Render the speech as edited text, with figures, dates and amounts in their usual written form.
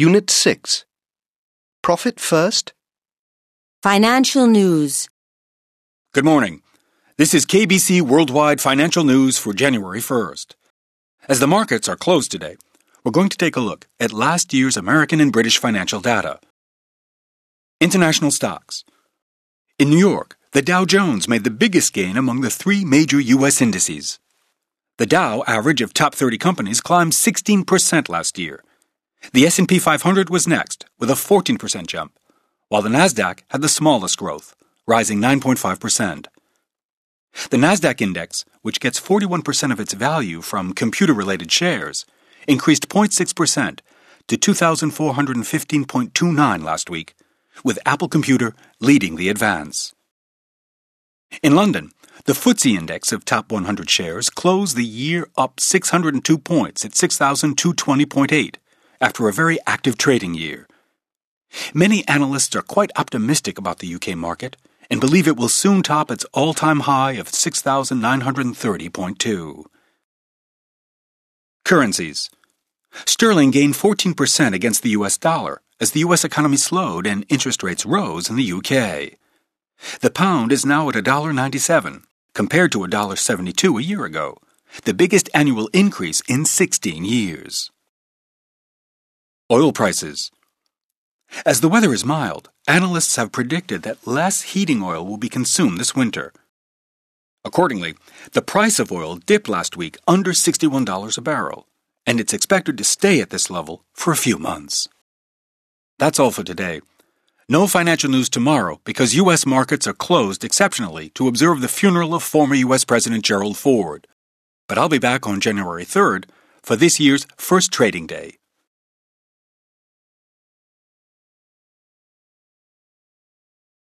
Unit 6. Profit first. Financial news. Good morning. This is KBC Worldwide Financial News for January 1st. As the markets are closed today, we're going to take a look at last year's American and British financial data. International stocks. In New York, the Dow Jones made the biggest gain among the three major U.S. indices. The Dow average of top 30 companies climbed 16% last year. The S&P 500 was next, with a 14% jump, while the Nasdaq had the smallest growth, rising 9.5%. The Nasdaq index, which gets 41% of its value from computer-related shares, increased 0.6% to 2,415.29 last week, with Apple Computer leading the advance. In London, the FTSE index of top 100 shares closed the year up 602 points at 6,220.8 after a very active trading year. Many analysts are quite optimistic about the UK market and believe it will soon top its all-time high of 6,930.2. Currencies. Sterling gained 14% against the US dollar as the US economy slowed and interest rates rose in the UK. The pound is now at $1.97, compared to $1.72 a year ago, the biggest annual increase in 16 years. Oil prices. As the weather is mild, analysts have predicted that less heating oil will be consumed this winter. Accordingly, the price of oil dipped last week under $61 a barrel, and it's expected to stay at this level for a few months. That's all for today. No financial news tomorrow because U.S. markets are closed exceptionally to observe the funeral of former U.S. President Gerald Ford. But I'll be back on January 3rd for this year's first trading day.